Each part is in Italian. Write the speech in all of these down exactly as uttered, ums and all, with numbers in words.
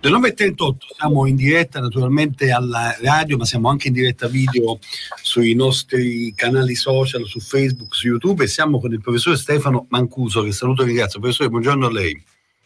Le nove e trentotto, siamo in diretta naturalmente alla radio, ma siamo anche in diretta video sui nostri canali social, su Facebook, su YouTube, e siamo con il professore Stefano Mancuso, che saluto e ringrazio. Professore, buongiorno a lei.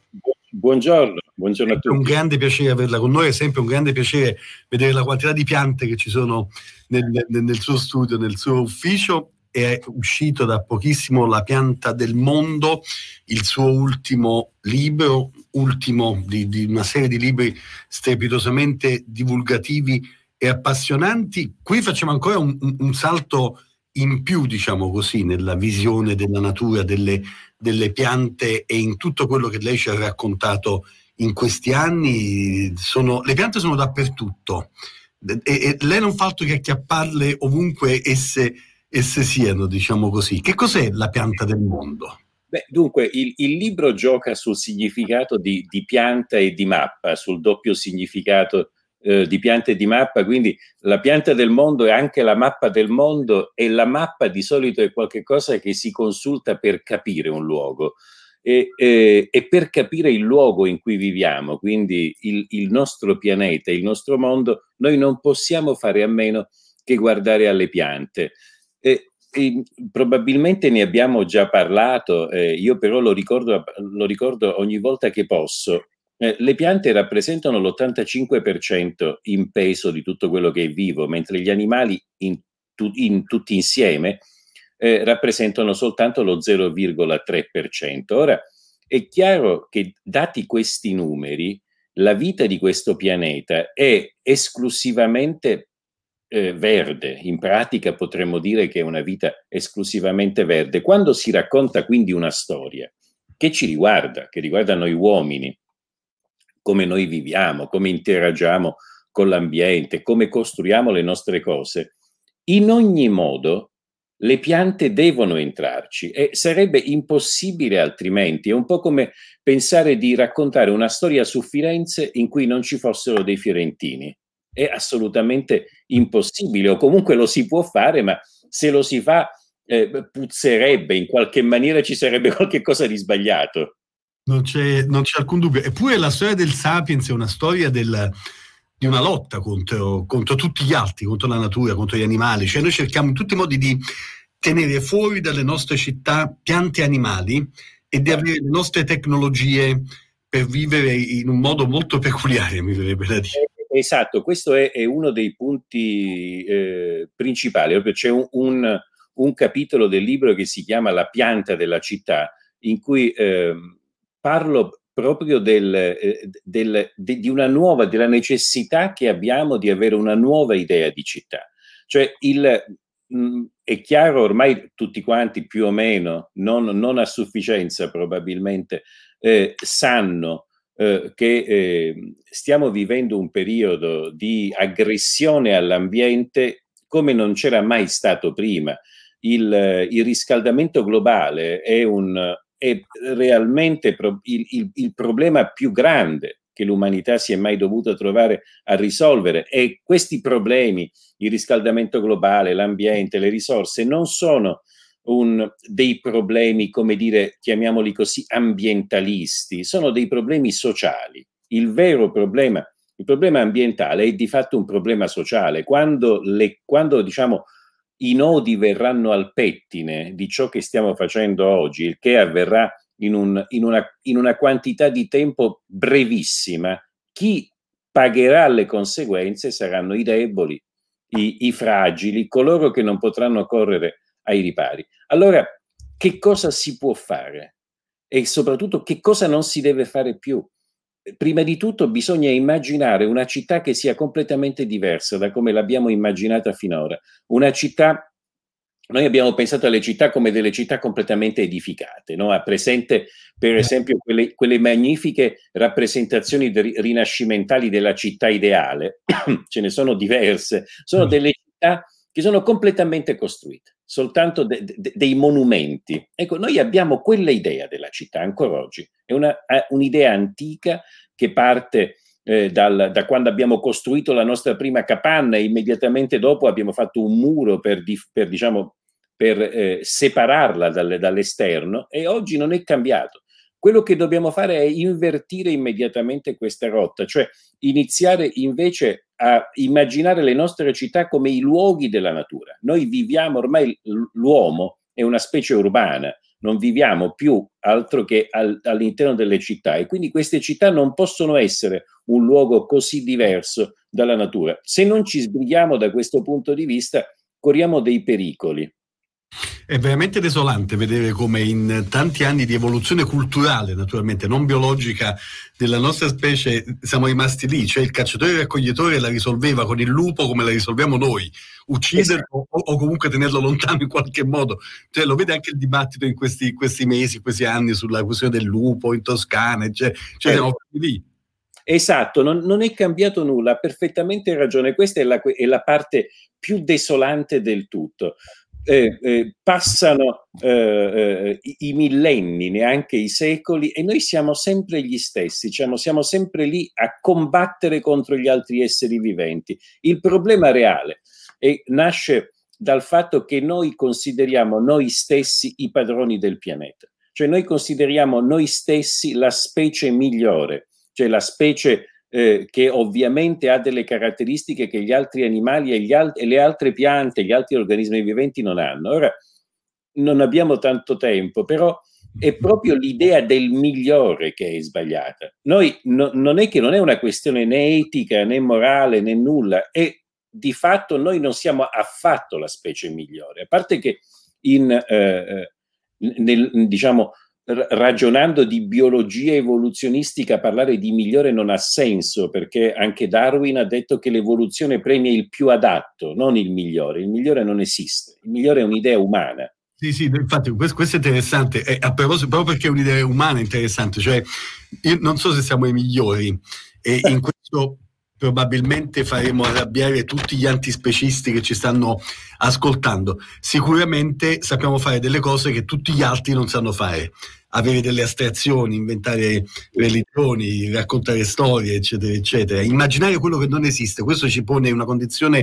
Buongiorno, buongiorno a tutti. È un grande piacere averla con noi, è sempre un grande piacere vedere la quantità di piante che ci sono nel, nel, nel suo studio, nel suo ufficio. È uscito da pochissimo La pianta del mondo, il suo ultimo libro, ultimo di, di una serie di libri strepitosamente divulgativi e appassionanti. Qui facciamo ancora un, un, un salto in più, diciamo così, nella visione della natura, delle, delle piante e in tutto quello che lei ci ha raccontato in questi anni. Sono, le piante sono dappertutto e, e lei non fa altro che acchiapparle ovunque esse esse siano, diciamo così. Che cos'è La pianta del mondo? Beh, dunque, il, il libro gioca sul significato di, di pianta e di mappa, sul doppio significato eh, di pianta e di mappa, quindi la pianta del mondo è anche la mappa del mondo, e la mappa di solito è qualcosa che si consulta per capire un luogo e, e, e per capire il luogo in cui viviamo, quindi il, il nostro pianeta, il nostro mondo, noi non possiamo fare a meno che guardare alle piante. E, e, probabilmente ne abbiamo già parlato, eh, io però lo ricordo, lo ricordo ogni volta che posso. Eh, le piante rappresentano l'ottantacinque per cento in peso di tutto quello che è vivo, mentre gli animali in, tu, in, tutti insieme eh, rappresentano soltanto lo zero virgola tre per cento. Ora, è chiaro che, dati questi numeri, la vita di questo pianeta è esclusivamente Eh, verde. In pratica potremmo dire che è una vita esclusivamente verde. Quando si racconta quindi una storia che ci riguarda, che riguarda noi uomini, come noi viviamo, come interagiamo con l'ambiente, come costruiamo le nostre cose, in ogni modo le piante devono entrarci, e sarebbe impossibile altrimenti. È un po' come pensare di raccontare una storia su Firenze in cui non ci fossero dei fiorentini. È assolutamente impossibile, o comunque lo si può fare, ma se lo si fa eh, puzzerebbe, in qualche maniera ci sarebbe qualche cosa di sbagliato. Non c'è, non c'è alcun dubbio. Eppure la storia del Sapiens è una storia del, di una lotta contro, contro tutti gli altri, contro la natura, contro gli animali. Cioè noi cerchiamo in tutti i modi di tenere fuori dalle nostre città piante e animali e di avere le nostre tecnologie per vivere in un modo molto peculiare, mi verrebbe da dire. Esatto, questo è, è uno dei punti eh, principali. C'è un, un, un capitolo del libro che si chiama La pianta della città, in cui eh, parlo proprio del, eh, del, de, di una nuova, della necessità che abbiamo di avere una nuova idea di città. Cioè il, mh, è chiaro ormai tutti quanti più o meno, non, non a sufficienza probabilmente, eh, sanno Eh, che eh, stiamo vivendo un periodo di aggressione all'ambiente come non c'era mai stato prima. Il, il riscaldamento globale è, un, è realmente pro, il, il, il problema più grande che l'umanità si è mai dovuta trovare a risolvere, e questi problemi, il riscaldamento globale, l'ambiente, le risorse, non sono Un, dei problemi, come dire, chiamiamoli così, ambientalisti, sono dei problemi sociali. Il vero problema, il problema ambientale è di fatto un problema sociale. Quando, le, quando diciamo, i nodi verranno al pettine di ciò che stiamo facendo oggi, il che avverrà in, un, in, una, in una quantità di tempo brevissima, chi pagherà le conseguenze saranno i deboli, i, i fragili, coloro che non potranno correre ai ripari. Allora, che cosa si può fare? E soprattutto che cosa non si deve fare più? Prima di tutto bisogna immaginare una città che sia completamente diversa da come l'abbiamo immaginata finora. Una città, noi abbiamo pensato alle città come delle città completamente edificate, no? Ha presente per esempio quelle, quelle magnifiche rappresentazioni de, rinascimentali della città ideale, ce ne sono diverse, sono delle città che sono completamente costruite, soltanto de, de, dei monumenti. Ecco, noi abbiamo quella idea della città ancora oggi, è una, un'idea antica che parte eh, dal, da quando abbiamo costruito la nostra prima capanna, e immediatamente dopo abbiamo fatto un muro per, per, diciamo, per eh, separarla dal, dall'esterno, e oggi non è cambiato. Quello che dobbiamo fare è invertire immediatamente questa rotta, cioè iniziare invece a immaginare le nostre città come i luoghi della natura. Noi viviamo, ormai l'uomo è una specie urbana, non viviamo più altro che al, all'interno delle città, e quindi queste città non possono essere un luogo così diverso dalla natura. Se non ci sbrighiamo da questo punto di vista, corriamo dei pericoli. È veramente desolante vedere come in tanti anni di evoluzione culturale, naturalmente non biologica, della nostra specie siamo rimasti lì, cioè il cacciatore e il raccoglitore la risolveva con il lupo come la risolviamo noi, ucciderlo esatto. o, o comunque tenerlo lontano in qualche modo. Cioè, lo vede anche il dibattito in questi, questi mesi, questi anni sulla questione del lupo in Toscana, cioè, cioè eh. siamo lì. Esatto, non, non è cambiato nulla, ha perfettamente ragione, questa è la, è la parte più desolante del tutto. Eh, eh, passano eh, eh, i, i millenni, neanche i secoli, e noi siamo sempre gli stessi, diciamo, siamo sempre lì a combattere contro gli altri esseri viventi. Il problema reale è, nasce dal fatto che noi consideriamo noi stessi i padroni del pianeta, cioè noi consideriamo noi stessi la specie migliore, cioè la specie Eh, che ovviamente ha delle caratteristiche che gli altri animali e, gli al- e le altre piante, gli altri organismi viventi non hanno. Ora, non abbiamo tanto tempo, però è proprio l'idea del migliore che è sbagliata. Noi no, non è che non è una questione né etica né morale né nulla, e di fatto noi non siamo affatto la specie migliore, a parte che in, eh, nel, diciamo, ragionando di biologia evoluzionistica, parlare di migliore non ha senso, perché anche Darwin ha detto che l'evoluzione premia il più adatto, non il migliore. Il migliore non esiste, il migliore è un'idea umana. Sì, sì, infatti questo, questo è interessante, e a proposito, proprio perché è un'idea umana interessante, cioè io non so se siamo i migliori, e in questo probabilmente faremo arrabbiare tutti gli antispecisti che ci stanno ascoltando. Sicuramente sappiamo fare delle cose che tutti gli altri non sanno fare, avere delle astrazioni, inventare religioni, raccontare storie, eccetera, eccetera. Immaginare quello che non esiste, questo ci pone in una condizione,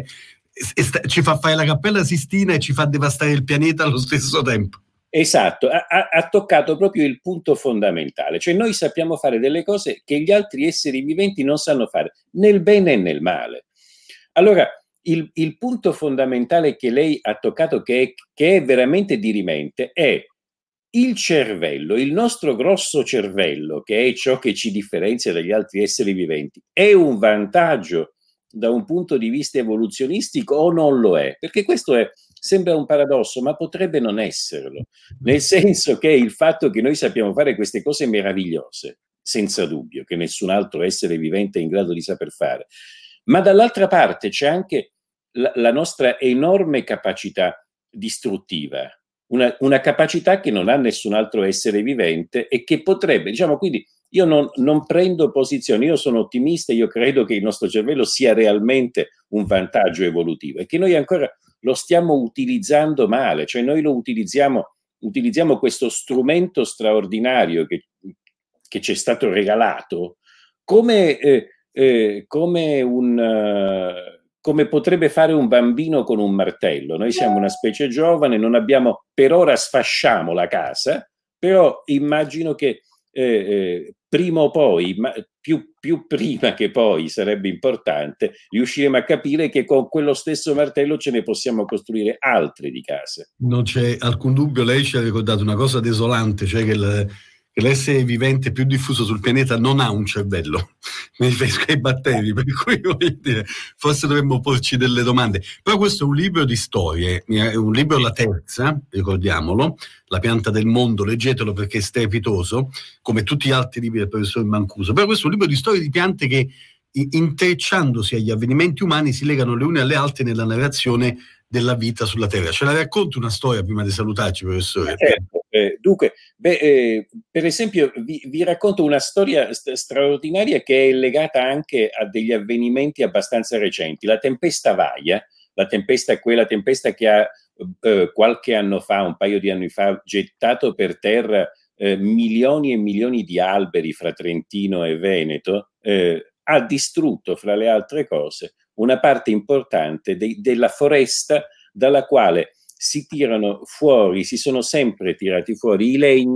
ci fa fare la Cappella Sistina e ci fa devastare il pianeta allo stesso tempo. Esatto, ha, ha toccato proprio il punto fondamentale, cioè noi sappiamo fare delle cose che gli altri esseri viventi non sanno fare, nel bene e nel male. Allora, il, il punto fondamentale che lei ha toccato, che è, che è veramente dirimente, è il cervello, il nostro grosso cervello, che è ciò che ci differenzia dagli altri esseri viventi. È un vantaggio da un punto di vista evoluzionistico o non lo è? Perché questo è, sembra un paradosso, ma potrebbe non esserlo, nel senso che il fatto che noi sappiamo fare queste cose meravigliose, senza dubbio, che nessun altro essere vivente è in grado di saper fare, ma dall'altra parte c'è anche la, la nostra enorme capacità distruttiva, una, una capacità che non ha nessun altro essere vivente e che potrebbe, diciamo, quindi io non, non prendo posizione, io sono ottimista, io credo che il nostro cervello sia realmente un vantaggio evolutivo e che noi ancora lo stiamo utilizzando male, cioè noi lo utilizziamo, utilizziamo questo strumento straordinario che, che ci è stato regalato come, eh, eh, come un... Uh, come potrebbe fare un bambino con un martello. Noi siamo una specie giovane, non abbiamo, per ora sfasciamo la casa, però immagino che eh, eh, prima o poi, ma più, più prima che poi sarebbe importante, riusciremo a capire che con quello stesso martello ce ne possiamo costruire altre di case. Non c'è alcun dubbio, lei ci ha ricordato una cosa desolante, cioè che il, che l'essere vivente più diffuso sul pianeta non ha un cervello, mi riferisco ai batteri, per cui voglio dire, forse dovremmo porci delle domande. Però questo è un libro di storie, è un libro La Terza, ricordiamolo, La pianta del mondo, leggetelo perché è strepitoso, come tutti gli altri libri del professor Mancuso, però questo è un libro di storie di piante che, intrecciandosi agli avvenimenti umani, si legano le une alle altre nella narrazione della vita sulla Terra. Ce la racconti una storia prima di salutarci, professore? Certo. Eh, dunque, beh, eh, per esempio, vi, vi racconto una storia st- straordinaria che è legata anche a degli avvenimenti abbastanza recenti. La tempesta Vaia, la tempesta, quella tempesta che ha eh, qualche anno fa, un paio di anni fa, gettato per terra eh, milioni e milioni di alberi fra Trentino e Veneto, eh, ha distrutto, fra le altre cose, una parte importante de- della foresta dalla quale si tirano fuori, si sono sempre tirati fuori i legni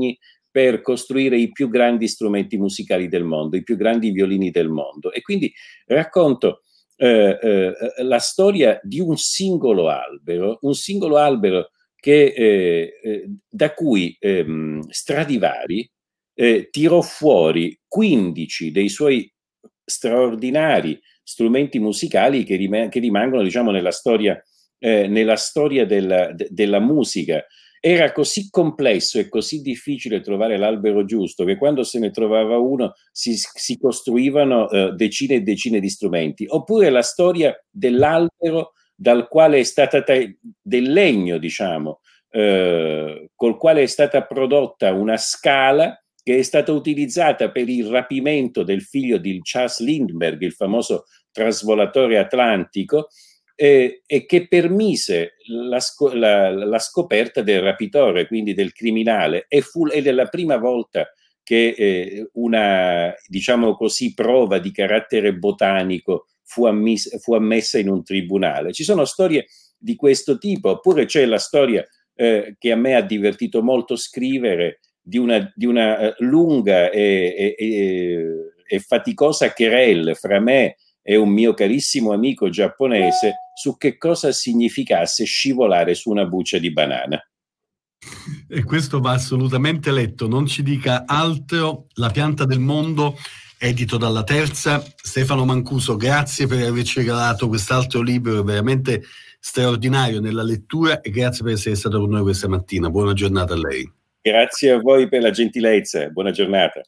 per costruire i più grandi strumenti musicali del mondo, i più grandi violini del mondo. E quindi racconto eh, eh, la storia di un singolo albero, un singolo albero che, eh, eh, da cui ehm, Stradivari eh, tirò fuori quindici dei suoi straordinari strumenti musicali che, rim- che rimangono, diciamo, nella storia, eh, nella storia della, de- della musica. Era così complesso e così difficile trovare l'albero giusto che quando se ne trovava uno si, si costruivano eh, decine e decine di strumenti. Oppure la storia dell'albero dal quale è stata ta- del legno, diciamo, eh, col quale è stata prodotta una scala che è stata utilizzata per il rapimento del figlio di Charles Lindbergh, il famoso trasvolatore atlantico, eh, e che permise la, sco- la, la scoperta del rapitore, quindi del criminale, e fu ed è la prima volta che eh, una, diciamo così, prova di carattere botanico fu, ammis- fu ammessa in un tribunale. Ci sono storie di questo tipo, oppure c'è la storia eh, che a me ha divertito molto scrivere di una, di una uh, lunga e, e, e faticosa querelle fra me e un mio carissimo amico giapponese su che cosa significasse scivolare su una buccia di banana. E questo va assolutamente letto, non ci dica altro. La pianta del mondo, edito dalla Terza. Stefano Mancuso, grazie per averci regalato quest'altro libro veramente straordinario nella lettura, e grazie per essere stato con noi questa mattina. Buona giornata a lei. Grazie a voi per la gentilezza, buona giornata.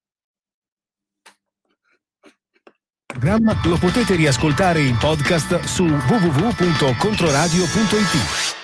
Il programma lo potete riascoltare in podcast su w w w punto controradio punto i t.